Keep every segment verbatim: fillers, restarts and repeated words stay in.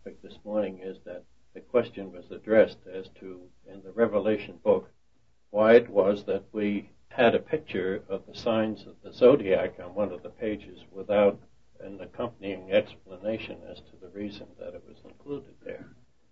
this morning is that the question was addressed as to, in the Revelation book, why it was that we had a picture of the signs of the zodiac on one of the pages without an accompanying explanation as to the reason that it was included there.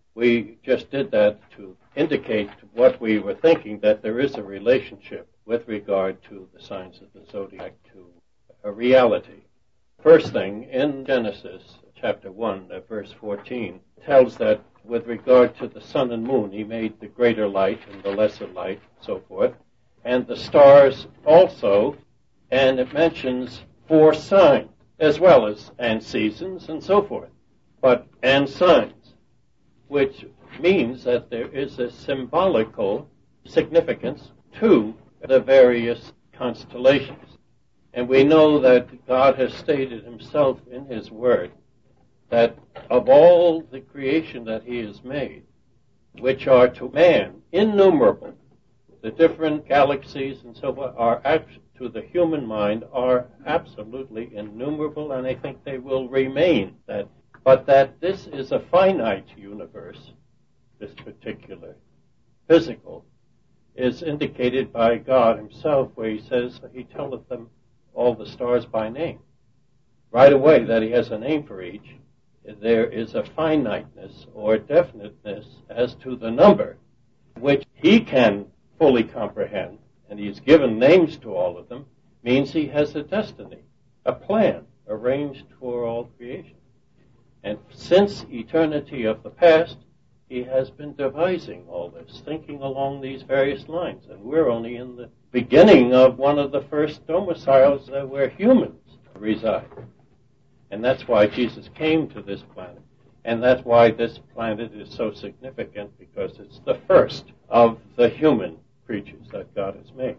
We just did that to indicate what we were thinking, that there is a relationship with regard to the signs of the zodiac to a reality. First thing, in Genesis chapter one, uh, verse fourteen, tells that with regard to the sun and moon, he made the greater light and the lesser light, so forth, and the stars also, and it mentions four signs, as well as, and seasons, and so forth, but, and signs, which means that there is a symbolical significance to the various constellations. And we know that God has stated himself in his word that of all the creation that he has made, which are to man innumerable, the different galaxies and so forth are actually, to the human mind, are absolutely innumerable, and I think they will remain that. But that this is a finite universe, this particular physical, is indicated by God himself, where he says, he telleth them all the stars by name. Right away that he has a name for each. There is a finiteness or definiteness as to the number, which he can fully comprehend, and he's given names to all of them, means he has a destiny, a plan arranged for all creation. And since eternity of the past, he has been devising all this, thinking along these various lines. And we're only in the beginning of one of the first domiciles uh, where humans reside. And that's why Jesus came to this planet. And that's why this planet is so significant, because it's the first of the human creatures that God has made.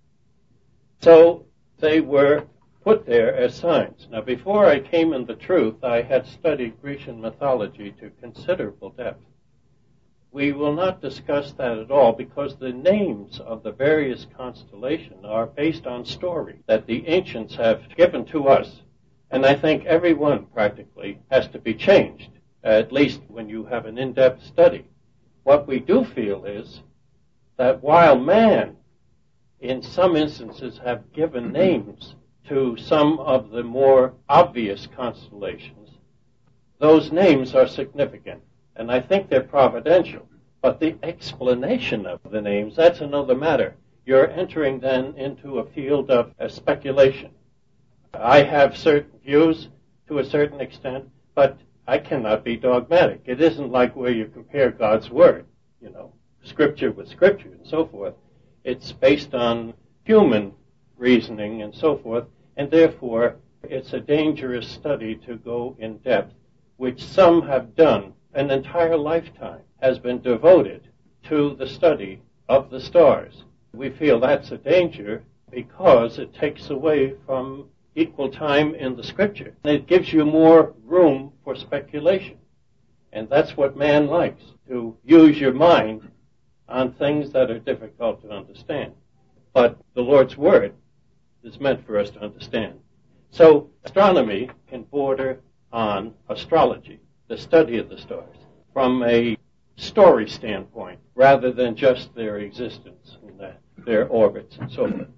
So they were put there as signs. Now, before I came in the truth, I had studied Grecian mythology to considerable depth. We will not discuss that at all, because the names of the various constellations are based on story that the ancients have given to us. And I think every one practically has to be changed, at least when you have an in-depth study. What we do feel is that while man, in some instances, have given names to some of the more obvious constellations, those names are significant. And I think they're providential. But the explanation of the names, that's another matter. You're entering then into a field of uh, speculation. I have certain views to a certain extent, but I cannot be dogmatic. It isn't like where you compare God's word, you know, scripture with scripture and so forth. It's based on human reasoning and so forth, and therefore it's a dangerous study to go in depth, which some have done. An entire lifetime has been devoted to the study of the stars. We feel that's a danger because it takes away from equal time in the scripture. It gives you more room for speculation. And that's what man likes, to use your mind on things that are difficult to understand. But the Lord's word is meant for us to understand. So astronomy can border on astrology, the study of the stars, from a story standpoint, rather than just their existence and their, their orbits and so forth.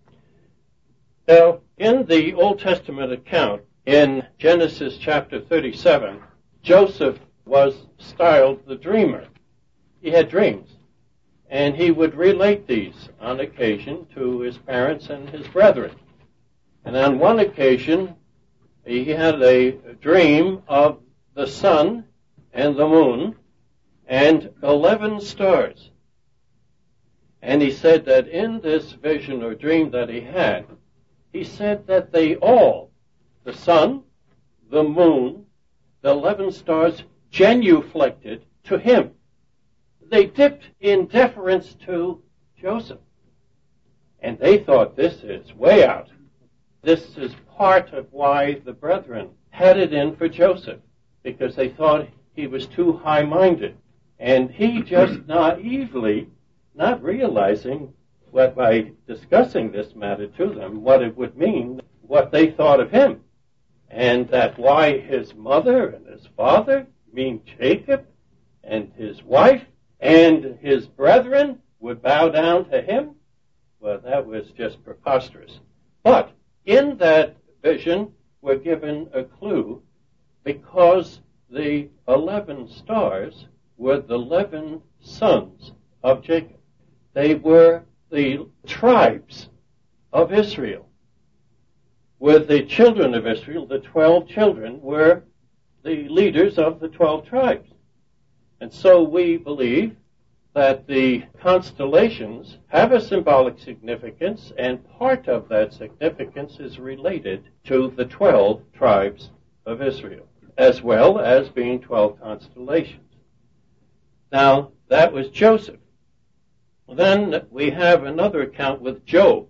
Now, in the Old Testament account, in Genesis chapter thirty-seven, Joseph was styled the dreamer. He had dreams, and he would relate these on occasion to his parents and his brethren. And on one occasion, he had a dream of the sun and the moon and eleven stars. And he said that in this vision or dream that he had, he said that they all, the sun, the moon, the eleven stars, genuflected to him. They dipped in deference to Joseph. And they thought, this is way out. This is part of why the brethren had it in for Joseph, because they thought he was too high-minded. And he just naively, not realizing what, by discussing this matter to them, what it would mean, what they thought of him. And that why his mother and his father mean Jacob and his wife and his brethren would bow down to him? Well, that was just preposterous. But in that vision, we're given a clue because the eleven stars were the eleven sons of Jacob. They were the tribes of Israel. With the children of Israel, the twelve children were the leaders of the twelve tribes. And so we believe that the constellations have a symbolic significance, and part of that significance is related to the twelve tribes of Israel, as well as being twelve constellations. Now, that was Joseph. Then we have another account with Job.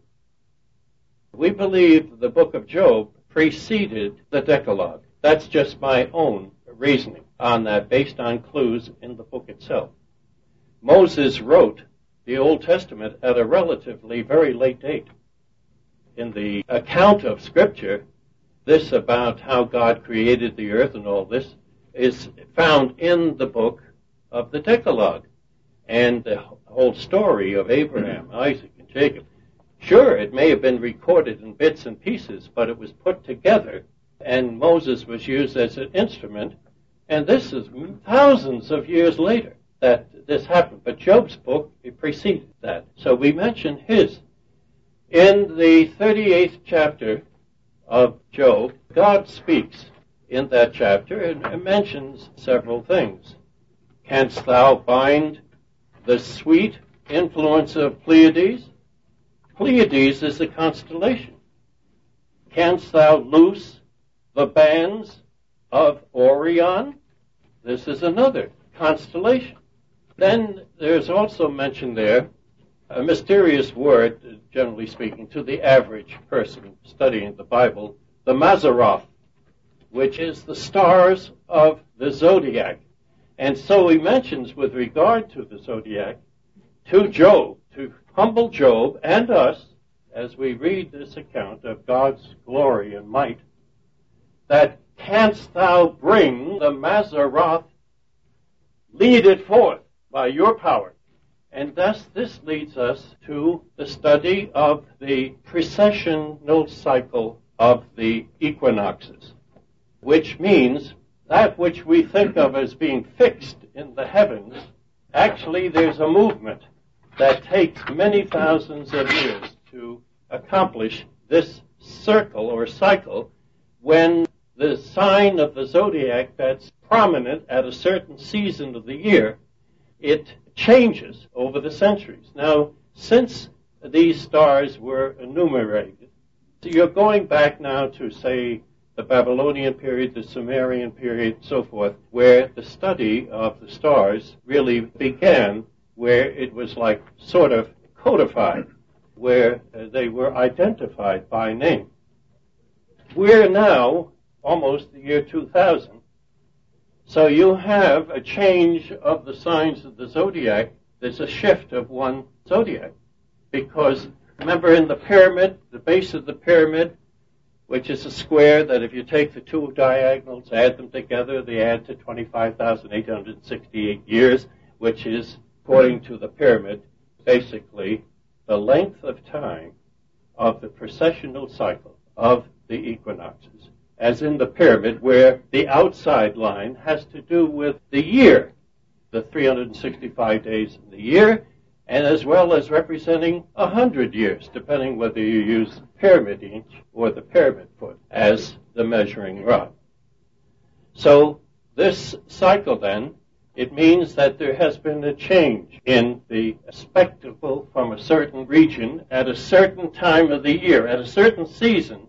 We believe the book of Job preceded the Decalogue. That's just my own reasoning on that, based on clues in the book itself. Moses wrote the Old Testament at a relatively very late date. In the account of Scripture, this about how God created the earth and all this is found in the book of the Decalogue and the whole story of Abraham, Isaac, and Jacob. Sure, it may have been recorded in bits and pieces, but it was put together, and Moses was used as an instrument, and this is thousands of years later that this happened. But Job's book, it preceded that. So we mention his. In the thirty-eighth chapter of Job, God speaks in that chapter and mentions several things. Canst thou bind the sweet influence of Pleiades? Pleiades is a constellation. Canst thou loose the bands of Orion? This is another constellation. Then there's also mentioned there a mysterious word, generally speaking, to the average person studying the Bible, the Mazzaroth, which is the stars of the zodiac. And so he mentions with regard to the zodiac, to Job, to humble Job and us, as we read this account of God's glory and might, that canst thou bring the Mazzaroth, lead it forth by your power. And thus this leads us to the study of the precessional cycle of the equinoxes, which means that which we think of as being fixed in the heavens, actually there's a movement that takes many thousands of years to accomplish this circle or cycle, when the sign of the zodiac that's prominent at a certain season of the year, it changes over the centuries. Now, since these stars were enumerated, so you're going back now to, say, the Babylonian period, the Sumerian period, so forth, where the study of the stars really began, where it was like sort of codified, where uh, they were identified by name. We're now almost the year two thousand. So you have a change of the signs of the zodiac. There's a shift of one zodiac. Because remember in the pyramid, the base of the pyramid, which is a square that if you take the two diagonals, add them together, they add to twenty-five thousand eight hundred sixty-eight years, which is, according to the pyramid, basically the length of time of the precessional cycle of the equinoxes, as in the pyramid, where the outside line has to do with the year, the three hundred sixty-five days in the year, and as well as representing one hundred years, depending whether you use pyramid inch or the pyramid foot as the measuring rod. So this cycle then, it means that there has been a change in the spectacle from a certain region at a certain time of the year, at a certain season.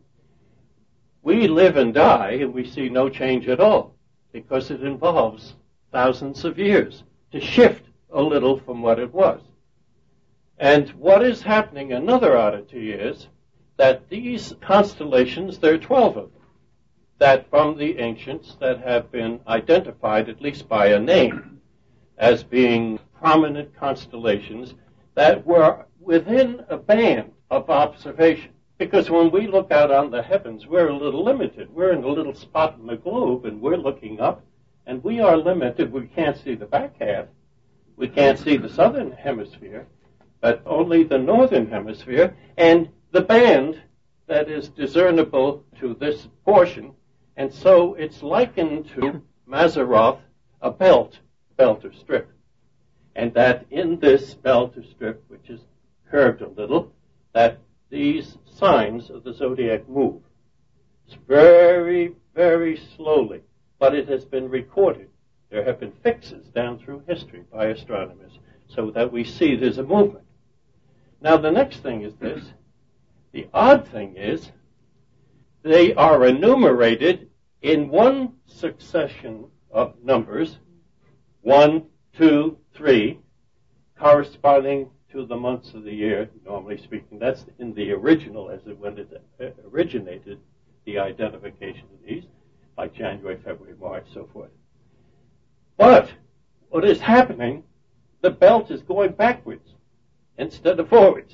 We live and die, and we see no change at all, because it involves thousands of years to shift a little from what it was. And what is happening, another oddity is that these constellations, there are twelve of them, that from the ancients that have been identified, at least by a name, as being prominent constellations that were within a band of observation. Because when we look out on the heavens, we're a little limited. We're in a little spot in the globe, and we're looking up, And we are limited. We can't see the back half. We can't see the southern hemisphere, but only the northern hemisphere. And the band that is discernible to this portion. And so it's likened to Maseroth, a belt, belt or strip. And that in this belt or strip, which is curved a little, that these signs of the zodiac move. It's very, very slowly, but it has been recorded. There have been fixes down through history by astronomers so that we see there's a movement. Now the next thing is this. The odd thing is they are enumerated in one succession of numbers, one, two, three, corresponding to the months of the year, normally speaking. That's in the original, as it when it originated, the identification of these, like January, February, March, so forth. But what is happening, the belt is going backwards instead of forwards,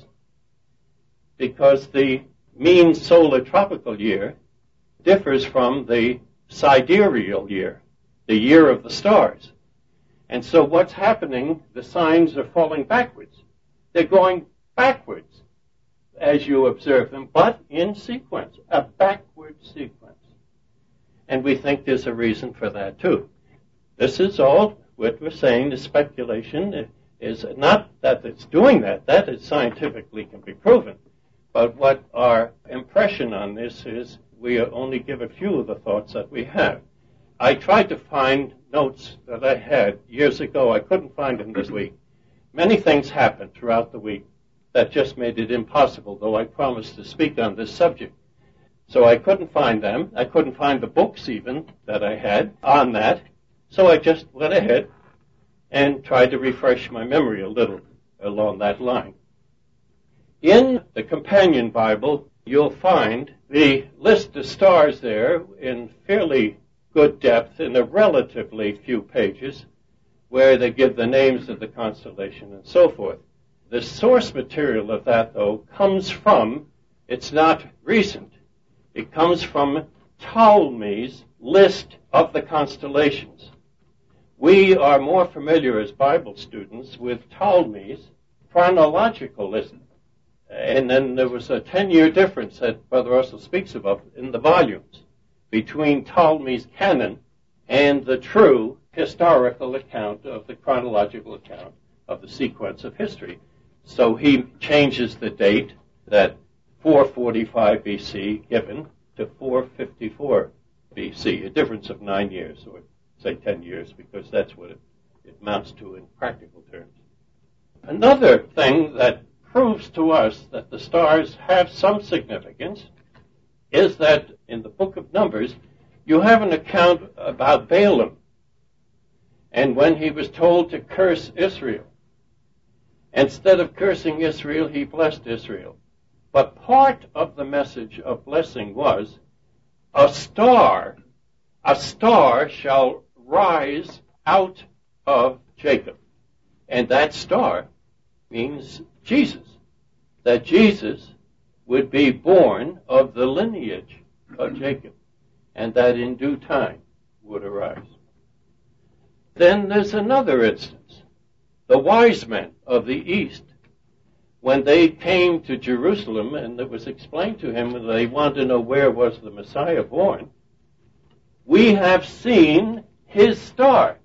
because the mean solar tropical year differs from the sidereal year, the year of the stars. And so what's happening, the signs are falling backwards. They're going backwards as you observe them, but in sequence, a backward sequence. And we think there's a reason for that too. This is all what we're saying. The speculation is not that it's doing that. That is scientifically can be proven. But what our impression on this is, we only give a few of the thoughts that we have. I tried to find notes that I had years ago. I couldn't find them this week. Many things happened throughout the week that just made it impossible, though I promised to speak on this subject. So I couldn't find them. I couldn't find the books even that I had on that. So I just went ahead and tried to refresh my memory a little along that line. In the Companion Bible, you'll find the list of stars there in fairly good depth in a relatively few pages, where they give the names of the constellation and so forth. The source material of that, though, comes from, it's not recent, it comes from Ptolemy's list of the constellations. We are more familiar as Bible students with Ptolemy's chronological list. And then there was a ten-year difference that Brother Russell speaks about in the volumes between Ptolemy's canon and the true historical account of the chronological account of the sequence of history. So he changes the date, that four forty-five B C given, to four fifty-four B C, a difference of nine years, or say ten years, because that's what it, it amounts to in practical terms. Another thing that proves to us that the stars have some significance is that in the book of Numbers, you have an account about Balaam, and when he was told to curse Israel. Instead of cursing Israel, he blessed Israel. But part of the message of blessing was, a star, a star shall rise out of Jacob. And that star means Jesus, that Jesus would be born of the lineage of Jacob, and that in due time would arise. Then there's another instance. The wise men of the East, when they came to Jerusalem and it was explained to him that they wanted to know where was the Messiah born, we have seen his star.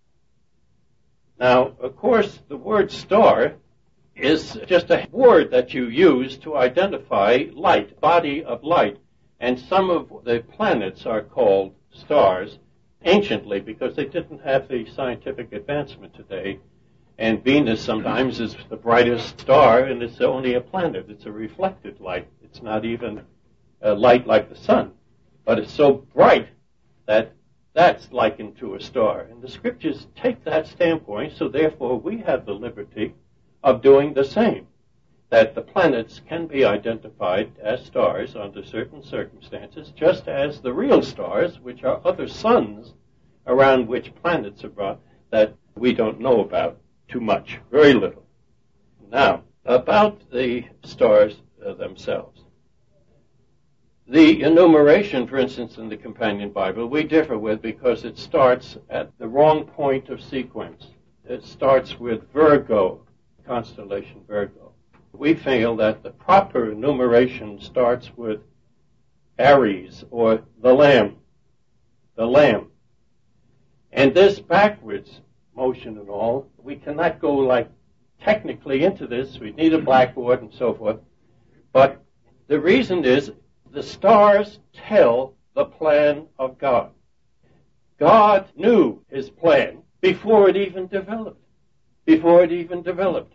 Now, of course, the word star is just a word that you use to identify light, body of light. And some of the planets are called stars anciently because they didn't have the scientific advancement today. And Venus sometimes is the brightest star, and it's only a planet. It's a reflected light. It's not even a light like the sun. But it's so bright that that's likened to a star. And the scriptures take that standpoint, so therefore we have the liberty of doing the same, that the planets can be identified as stars under certain circumstances, just as the real stars, which are other suns around which planets are brought, that we don't know about too much, very little. Now, about the stars uh, themselves. The enumeration, for instance, in the Companion Bible, we differ with because it starts at the wrong point of sequence. It starts with Virgo, constellation Virgo. We feel that the proper enumeration starts with Aries, or the Lamb. The Lamb. And this backwards motion and all, we cannot go like technically into this. We need a blackboard and so forth. But the reason is the stars tell the plan of God. God knew his plan before it even developed. Before it even developed.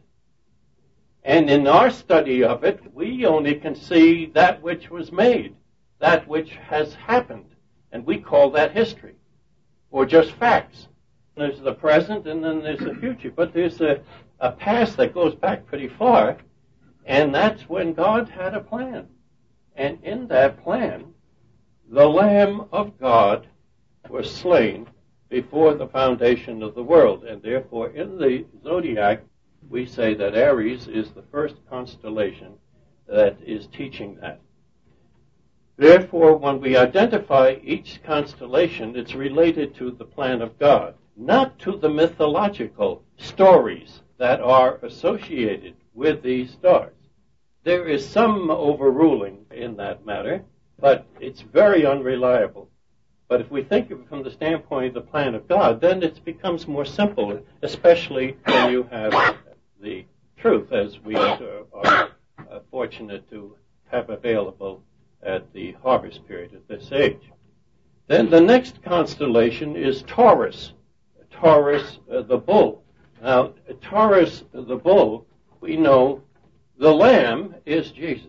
And in our study of it, we only can see that which was made, that which has happened. And we call that history, or just facts. There's the present and then there's the future. But there's a, a past that goes back pretty far, and that's when God had a plan. And in that plan, the Lamb of God was slain before the foundation of the world. And therefore, in the zodiac, we say that Aries is the first constellation that is teaching that. Therefore, when we identify each constellation, it's related to the plan of God, not to the mythological stories that are associated with these stars. There is some overruling in that matter, but it's very unreliable. But if we think of it from the standpoint of the plan of God, then it becomes more simple, especially when you have the truth, as we are, are uh, fortunate to have available at the harvest period at this age. Then the next constellation is Taurus. Taurus, uh, the bull. Now, Taurus, the bull, we know the Lamb is Jesus.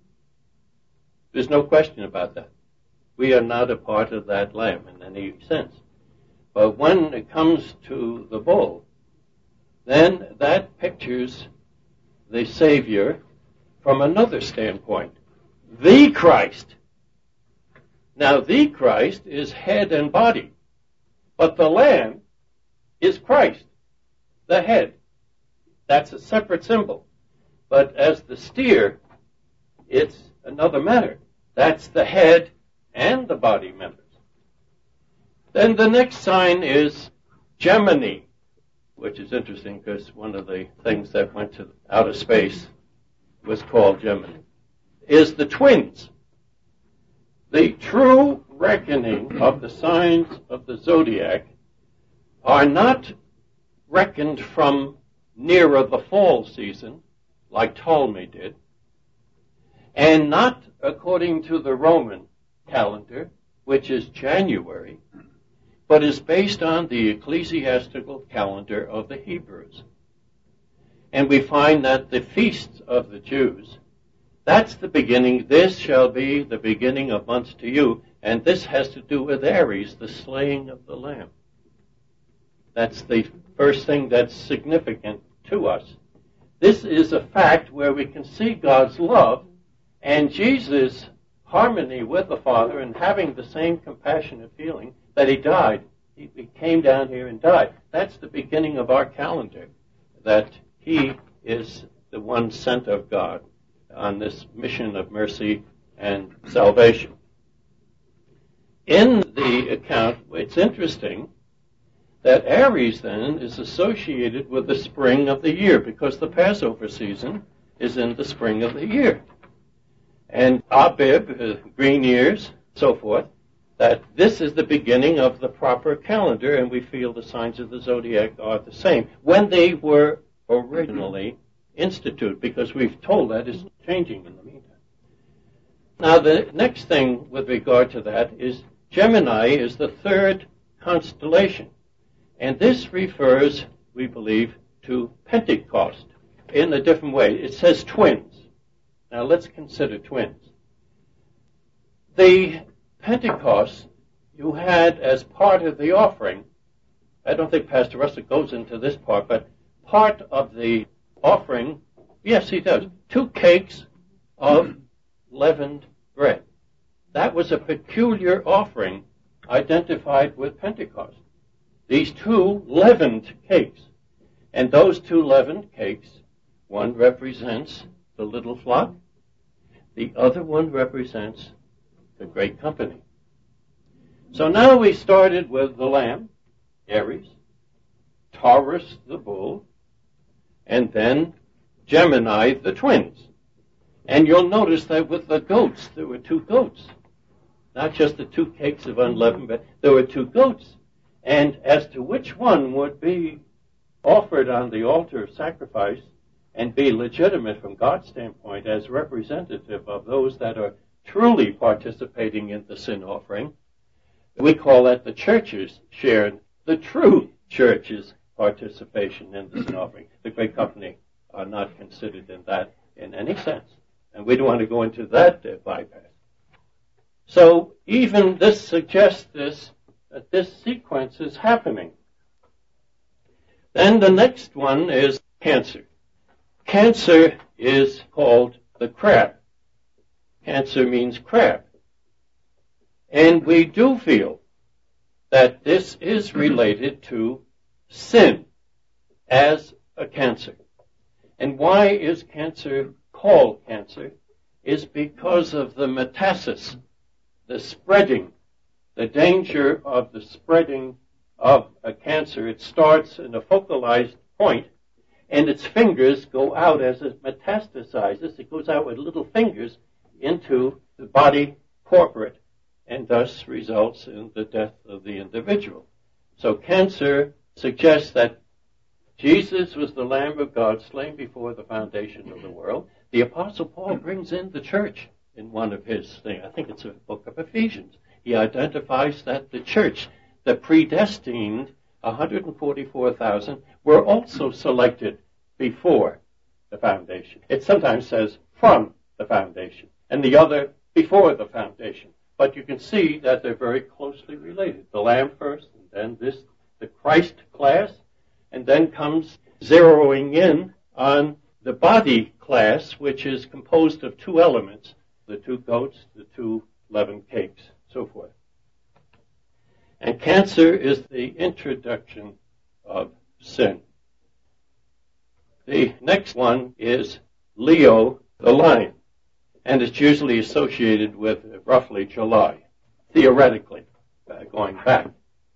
There's no question about that. We are not a part of that Lamb in any sense. But when it comes to the bull, then that pictures the Savior from another standpoint. The Christ. Now, the Christ is head and body, but the Lamb is Christ, the head. That's a separate symbol. But as the steer, it's another matter. That's the head and the body members. Then the next sign is Gemini, which is interesting because one of the things that went to outer space was called Gemini, is the twins. The true reckoning of the signs of the zodiac are not reckoned from nearer the fall season, like Ptolemy did, and not according to the Roman calendar, which is January, but is based on the ecclesiastical calendar of the Hebrews. And we find that the feasts of the Jews, that's the beginning. This shall be the beginning of months to you, and this has to do with Aries, the slaying of the Lamb. That's the first thing that's significant to us. This is a fact where we can see God's love and Jesus' harmony with the Father and having the same compassionate feeling that he died. He, he came down here and died. That's the beginning of our calendar, that he is the one sent of God on this mission of mercy and salvation. In the account, it's interesting that Aries then is associated with the spring of the year, because the Passover season is in the spring of the year. And Abib, uh, green years, so forth, that this is the beginning of the proper calendar, and we feel the signs of the zodiac are the same when they were originally instituted, because we've told that is changing in the meantime. Now, the next thing with regard to that is Gemini is the third constellation. And this refers, we believe, to Pentecost in a different way. It says twins. Now let's consider twins. The Pentecost you had as part of the offering, I don't think Pastor Russell goes into this part, but part of the offering, yes, he does, two cakes of leavened bread. That was a peculiar offering identified with Pentecost. These two leavened cakes. And those two leavened cakes, one represents the little flock, the other one represents the great company. So now we started with the Lamb, Aries, Taurus, the bull, and then Gemini, the twins. And you'll notice that with the goats, there were two goats. Not just the two cakes of unleavened, but there were two goats. And as to which one would be offered on the altar of sacrifice and be legitimate from God's standpoint as representative of those that are truly participating in the sin offering, we call that the church's share, the true church's participation in the sin offering. The great company are not considered in that in any sense. And we don't want to go into that uh, bypass. So even this suggests this, that this sequence is happening. Then the next one is Cancer. Cancer is called the crab. Cancer means crab. And we do feel that this is related to sin as a cancer. And why is cancer called cancer? Is because of the metastasis, the spreading, the danger of the spreading of a cancer. It starts in a focalized point, and its fingers go out as it metastasizes. It goes out with little fingers into the body corporate, and thus results in the death of the individual. So cancer suggests that Jesus was the Lamb of God slain before the foundation of the world. The Apostle Paul brings in the church in one of his things. I think it's a book of Ephesians. He identifies that the church, the predestined one hundred forty-four thousand, were also selected before the foundation. It sometimes says from the foundation, and the other before the foundation. But you can see that they're very closely related. The Lamb first, and then this, the Christ class, and then comes zeroing in on the body class, which is composed of two elements, the two goats, the two leavened cakes, so forth. And Cancer is the introduction of sin. The next one is Leo, the lion, and it's usually associated with roughly July, theoretically, uh, going back.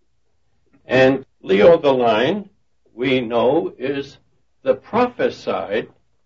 And Leo the lion, we know, is the prophesied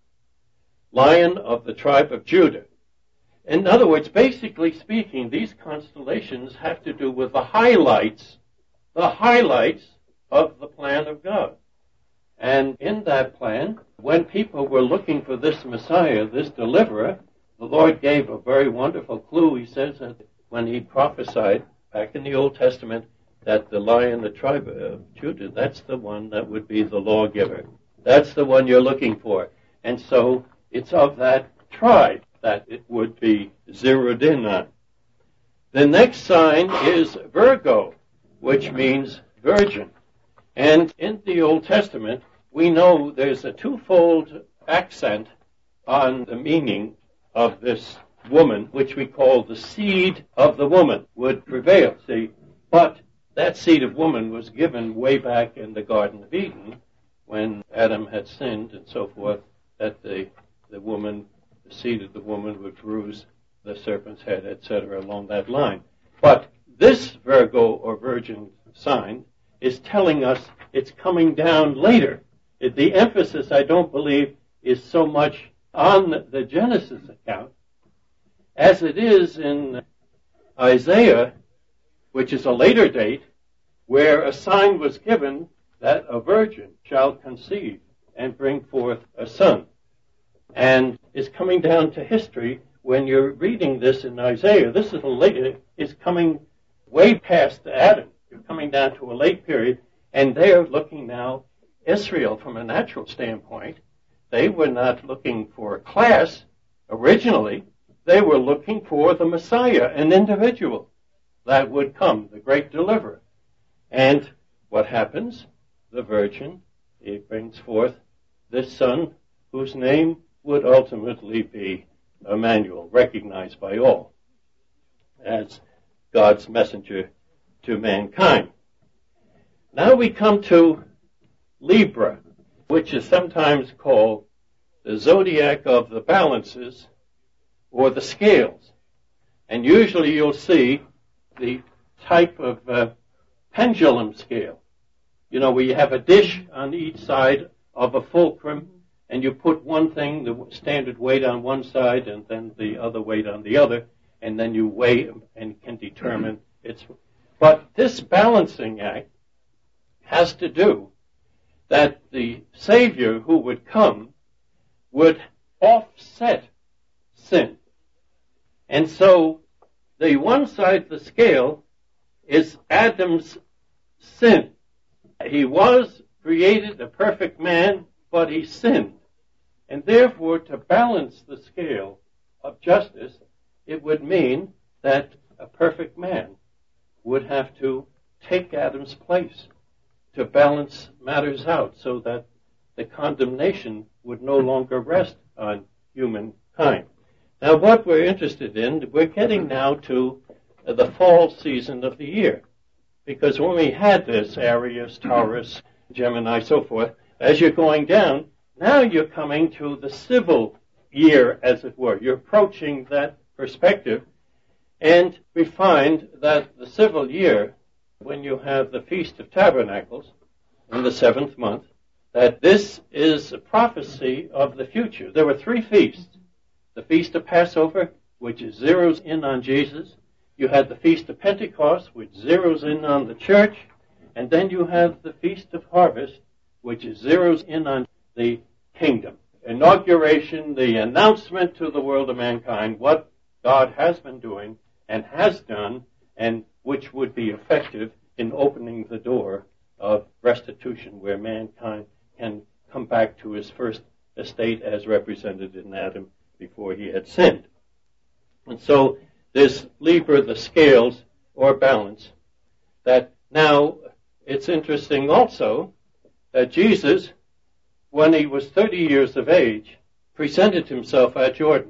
lion of the tribe of Judah. In other words, basically speaking, these constellations have to do with the highlights, the highlights of the plan of God. And in that plan, when people were looking for this Messiah, this deliverer, the Lord gave a very wonderful clue. He says that when he prophesied back in the Old Testament that the lion, the tribe of Judah, that's the one that would be the lawgiver. That's the one you're looking for. And so it's of that tribe that it would be zeroed in on. The next sign is Virgo, which means virgin. And in the Old Testament, we know there's a twofold accent on the meaning of this woman, which we call the seed of the woman, would prevail. See, but that seed of woman was given way back in the Garden of Eden when Adam had sinned and so forth, that the, the woman, the seed of the woman would bruise the serpent's head, et cetera, along that line. But this Virgo or virgin sign is telling us it's coming down later. It, the emphasis, I don't believe, is so much on the Genesis account as it is in Isaiah, which is a later date, where a sign was given that a virgin shall conceive and bring forth a son. And is coming down to history when you're reading this in Isaiah. This is a late, is coming way past Adam. You're coming down to a late period, and they're looking now, Israel, from a natural standpoint, they were not looking for a class originally. They were looking for the Messiah, an individual that would come, the great deliverer. And what happens? The virgin, it brings forth this son whose name would ultimately be Emmanuel, recognized by all as God's messenger to mankind. Now we come to Libra, which is sometimes called the zodiac of the balances or the scales. And usually you'll see the type of uh, pendulum scale. You know, where you have a dish on each side of a fulcrum, and you put one thing, the standard weight on one side, and then the other weight on the other, and then you weigh and can determine its. But this balancing act has to do that the Savior who would come would offset sin. And so the one side of the scale is Adam's sin. He was created a perfect man, but he sinned. And therefore, to balance the scale of justice, it would mean that a perfect man would have to take Adam's place to balance matters out so that the condemnation would no longer rest on humankind. Now, what we're interested in, we're getting now to the fall season of the year. Because when we had this, Aries, Taurus, Gemini, so forth, as you're going down, now you're coming to the civil year, as it were. You're approaching that perspective. And we find that the civil year, when you have the Feast of Tabernacles in the seventh month, that this is a prophecy of the future. There were three feasts. The Feast of Passover, which zeroes in on Jesus. You had the Feast of Pentecost, which zeroes in on the church. And then you have the Feast of Harvest, which zeroes in on the kingdom. Inauguration, the announcement to the world of mankind, what God has been doing and has done, and which would be effective in opening the door of restitution, where mankind can come back to his first estate as represented in Adam before he had sinned. And so this Libra, the scales, or balance, that now it's interesting also that Jesus, when he was thirty years of age, presented himself at Jordan.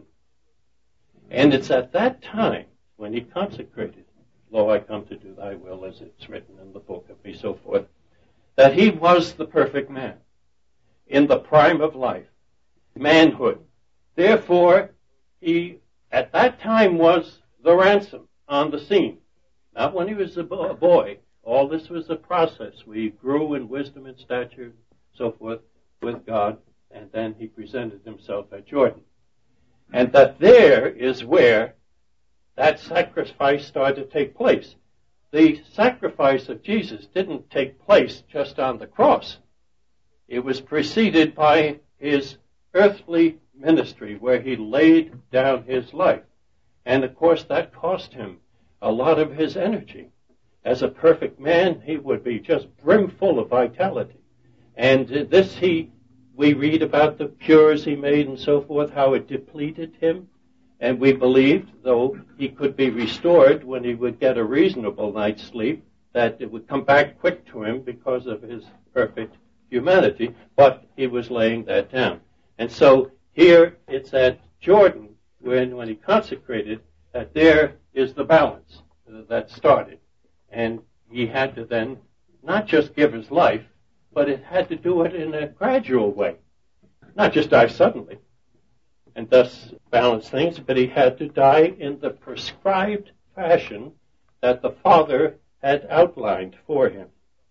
And it's at that time, when he consecrated, lo, I come to do thy will, as it's written in the book of me, so forth, that he was the perfect man in the prime of life, manhood. Therefore, he at that time was the ransom on the scene. Not when he was a boy. All this was a process. We grew in wisdom and stature, so forth, with God, and then he presented himself at Jordan. And that there is where that sacrifice started to take place. The sacrifice of Jesus didn't take place just on the cross. It was preceded by his earthly ministry, where he laid down his life. And of course that cost him a lot of his energy. As a perfect man, he would be just brimful of vitality. And this he, we read about the cures he made and so forth, how it depleted him. And we believed, though he could be restored when he would get a reasonable night's sleep, that it would come back quick to him because of his perfect humanity. But he was laying that down. And so here it's at Jordan, when, when he consecrated, that there is the balance that started. And he had to then not just give his life, but it had to do it in a gradual way. Not just die suddenly and thus balance things, but he had to die in the prescribed fashion that the Father had outlined for him.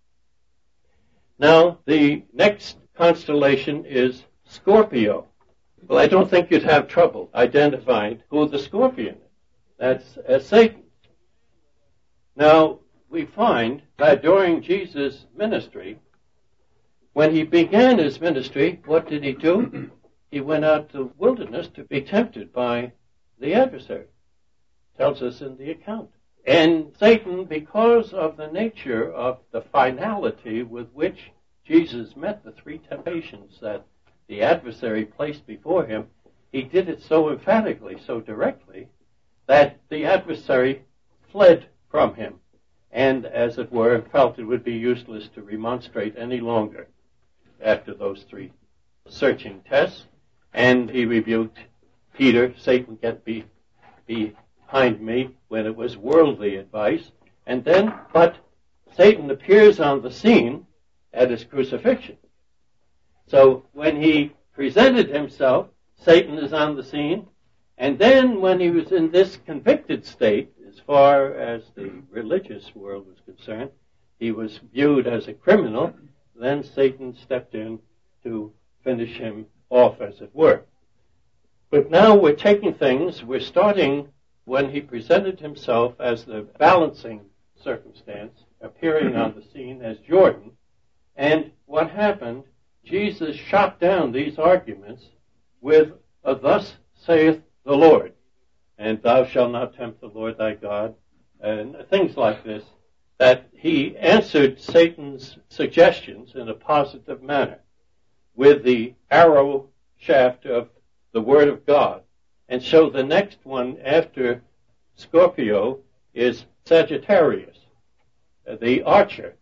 Now, the next constellation is Scorpio. Well, I don't think you'd have trouble identifying who the scorpion is. That's uh, Satan. Now, we find that during Jesus' ministry, when he began his ministry, what did he do? He went out to the wilderness to be tempted by the adversary. Tells us in the account. And Satan, because of the nature of the finality with which Jesus met the three temptations that the adversary placed before him, he did it so emphatically, so directly, that the adversary fled from him. And, as it were, felt it would be useless to remonstrate any longer after those three searching tests. And he rebuked Peter, Satan, get be, behind me, when it was worldly advice. And then, but Satan appears on the scene at his crucifixion. So when he presented himself, Satan is on the scene, And then when he was in this convicted state, as far as the religious world was concerned, he was viewed as a criminal, then Satan stepped in to finish him off, as it were. But now we're taking things, we're starting when he presented himself as the balancing circumstance, appearing on the scene as Jordan. And what happened, Jesus shot down these arguments with a thus saith the Lord, and thou shalt not tempt the Lord thy God, and things like this, that he answered Satan's suggestions in a positive manner with the arrow shaft of the Word of God. And so the next one after Scorpio is Sagittarius, the archer.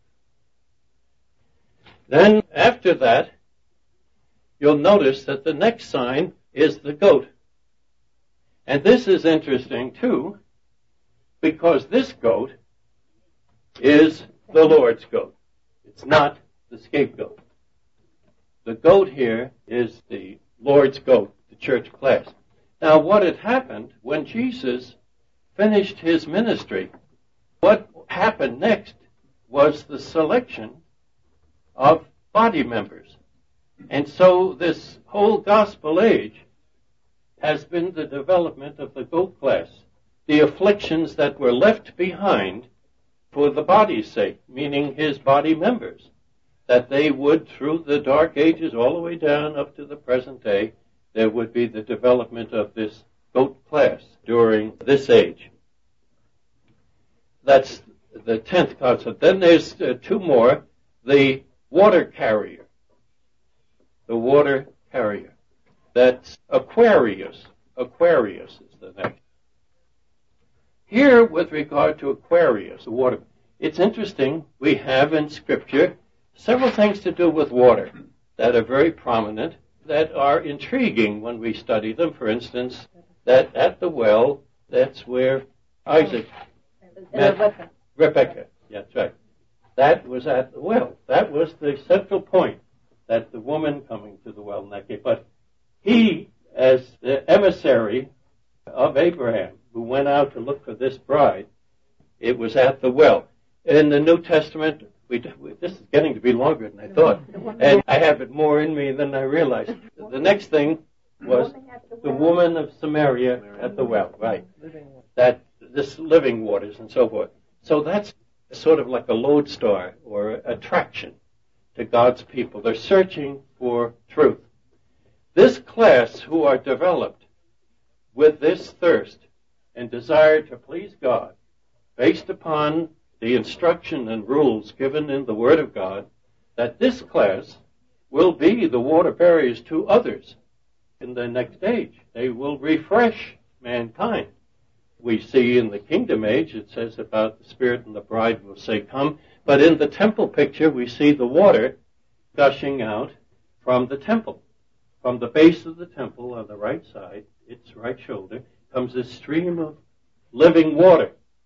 Then after that, you'll notice that the next sign is the goat. And this is interesting too, because this goat is the Lord's goat. It's not the scapegoat. The goat here is the Lord's goat, the church class. Now, what had happened when Jesus finished his ministry, what happened next was the selection of body members. And so this whole gospel age has been the development of the goat class, the afflictions that were left behind for the body's sake, meaning his body members, that they would, through the dark ages all the way down up to the present day, there would be the development of this goat class during this age. That's the tenth concept. Then there's uh, two more. The water carrier. The water carrier. That's Aquarius. Aquarius is the next. Here, with regard to Aquarius, the water, it's interesting. We have in Scripture several things to do with water that are very prominent, that are intriguing when we study them. For instance, that at the well, that's where Isaac met Rebecca. Rebecca. Yeah, that's right. That was at the well. That was the central point, that the woman coming to the well in that case. But he, as the emissary of Abraham, who went out to look for this bride, it was at the well. In the New Testament, we, we, this is getting to be longer than I thought, and I have it more in me than I realized. The next thing was the woman of Samaria at the well, right? That this living waters and so forth. So that's sort of like a lodestar or attraction to God's people. They're searching for truth. This class who are developed with this thirst and desire to please God, based upon the instruction and rules given in the Word of God, that this class will be the water barriers to others in the next age. They will refresh mankind. We see in the kingdom age, it says about the Spirit and the bride will say, come. But in the temple picture, we see the water gushing out from the temple. From the base of the temple on the right side, its right shoulder, comes a stream of living water.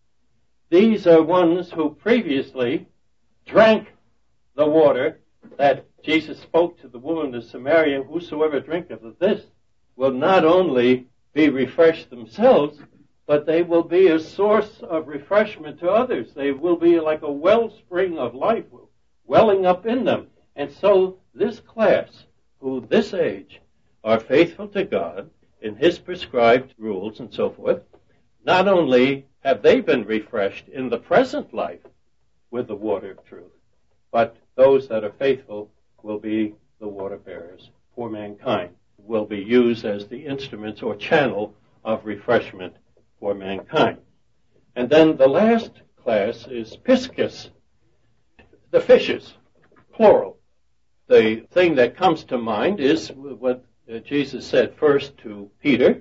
These are ones who previously drank the water that Jesus spoke to the woman of Samaria. Whosoever drinketh of this will not only be refreshed themselves, but they will be a source of refreshment to others. They will be like a wellspring of life welling up in them. And so this class, who this age are faithful to God in his prescribed rules and so forth, not only have they been refreshed in the present life with the water of truth, but those that are faithful will be the water bearers for mankind, will be used as the instruments or channel of refreshment for mankind. And then the last class is Piscis, the fishes, plural. The thing that comes to mind is what Jesus said first to Peter,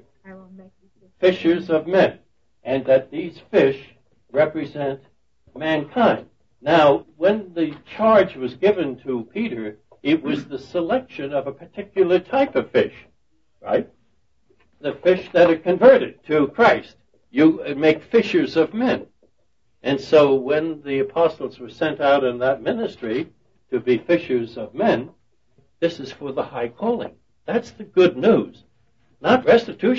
fishers of men, and that these fish represent mankind. Now, when the charge was given to Peter, it was the selection of a particular type of fish, right? The fish that are converted to Christ. You make fishers of men. And so when the apostles were sent out in that ministry to be fishers of men, this is for the high calling. That's the good news. Not restitution.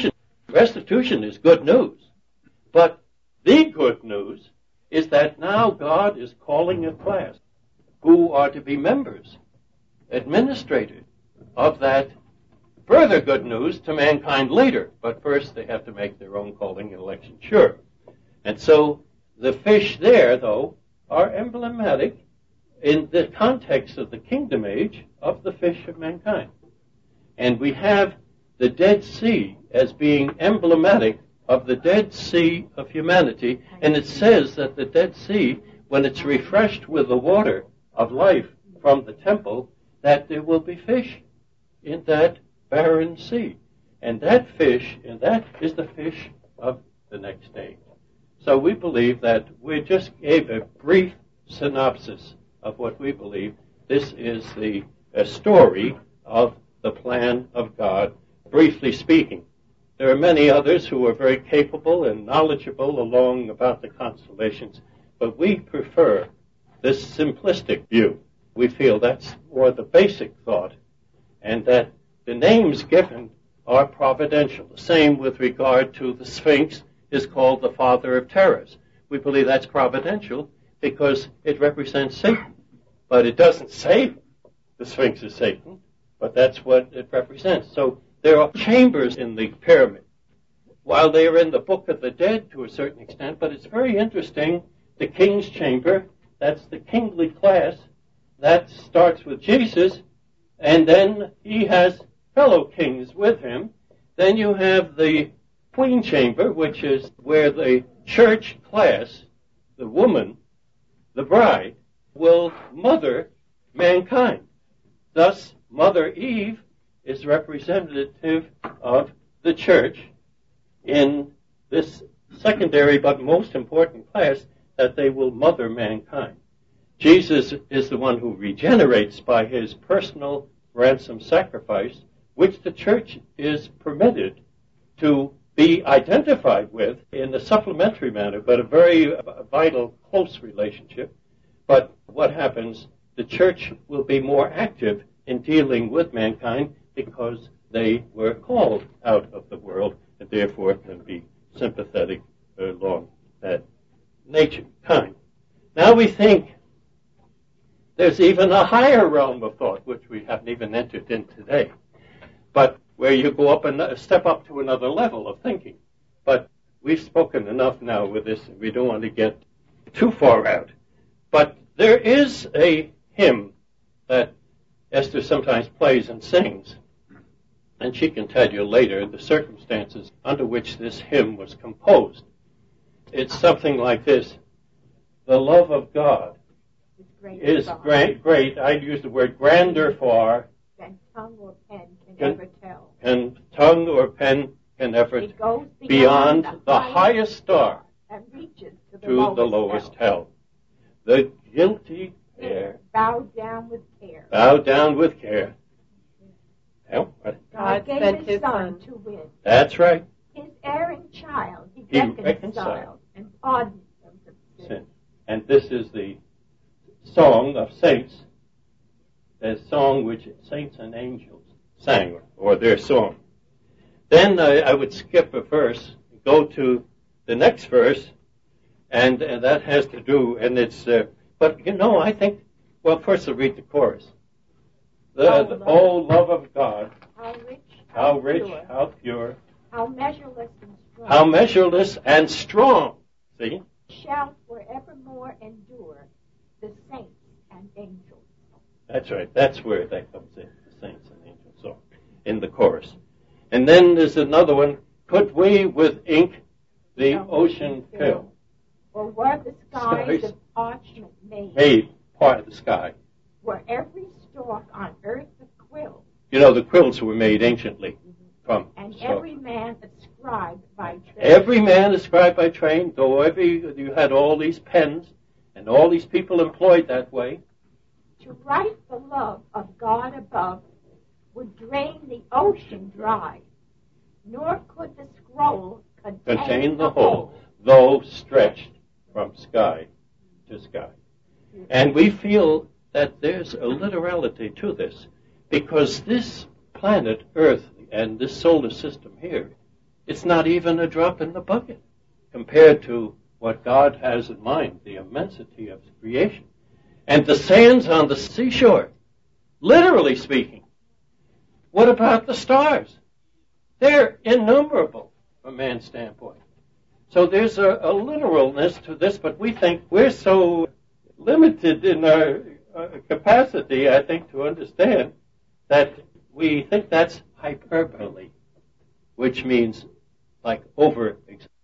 Restitution is good news. But the good news is that now God is calling a class who are to be members, administrators of that further good news to mankind later. But first they have to make their own calling and election sure. And so the fish there, though, are emblematic in the context of the kingdom age of the fish of mankind. And we have the Dead Sea as being emblematic of the Dead Sea of humanity. And it says that the Dead Sea, when it's refreshed with the water of life from the temple, that there will be fish in that barren sea. And that fish, and that is the fish of the next age. So we believe that we just gave a brief synopsis of what we believe. This is the uh, story of the plan of God, briefly speaking. There are many others who are very capable and knowledgeable along about the constellations, but we prefer this simplistic view. We feel that's more the basic thought, and that the names given are providential. The same with regard to the Sphinx is called the father of terrors. We believe that's providential because it represents Satan. But it doesn't say the Sphinx is Satan, but that's what it represents. So there are chambers in the pyramid. While they are in the Book of the Dead to a certain extent, but it's very interesting, the king's chamber, that's the kingly class, that starts with Jesus, and then he has fellow kings with him. Then you have the queen chamber, which is where the church class, the woman, the bride, will mother mankind. Thus, Mother Eve is representative of the church in this secondary but most important class, that they will mother mankind. Jesus is the one who regenerates by his personal ransom sacrifice, which the church is permitted to be identified with in a supplementary manner, but a very vital, close relationship. But what happens, the church will be more active in dealing with mankind because they were called out of the world and therefore can be sympathetic along that nature, kind. Now we think there's even a higher realm of thought, which we haven't even entered in today, but where you go up and step up to another level of thinking. But we've spoken enough now with this, and we don't want to get too far out. But there is a hymn that Esther sometimes plays and sings, and she can tell you later the circumstances under which this hymn was composed. It's something like this. The love of God great is great, great. I'd use the word grander far than tongue or pen can, can ever tell. And tongue or pen can ever It goes beyond, beyond the, the highest star and reaches to the to lowest, the lowest hell. hell. The guilty pair Bow down with care. bow down with care. Well, God, God gave sent his, his son, son to win. that's right. His erring child he, He reconciled, reconciled. and pardoned them from sin. Sin. And this is the song of saints, the song which saints and angels sang, or their song. Then uh, I would skip a verse, go to the next verse, and, and that has to do, and it's, uh, but you know, I think, well, first I'll read the chorus. The, Oh, the, love. oh, love of God, How rich, how rich, pure, how pure, how measureless and strong, how measureless and strong. See? shall forevermore endure the saints and angels. That's right. That's where that comes in, the saints and angels. So, in the chorus. And then there's another one. Could we with ink the No, ocean fill? Or were the skies Skies. of parchment made, Made part of the sky. were every stalk on earth a quill, You know, the quills were made anciently from. and so every man ascribed by trade. every man is scribed by train, though every you had all these pens and all these people employed that way. To write the love of God above would drain the ocean dry, nor could the scroll contain, Contain the whole, though stretched from sky to sky. And we feel that there's a literality to this, because this planet Earth and this solar system here It's not even a drop in the bucket compared to what God has in mind, the immensity of creation. And the sands on the seashore, literally speaking. What about the stars? They're innumerable from man's standpoint. So there's a, a literalness to this, but we think we're so limited in our uh, capacity, I think, to understand that we think that's hyperbole, which means like over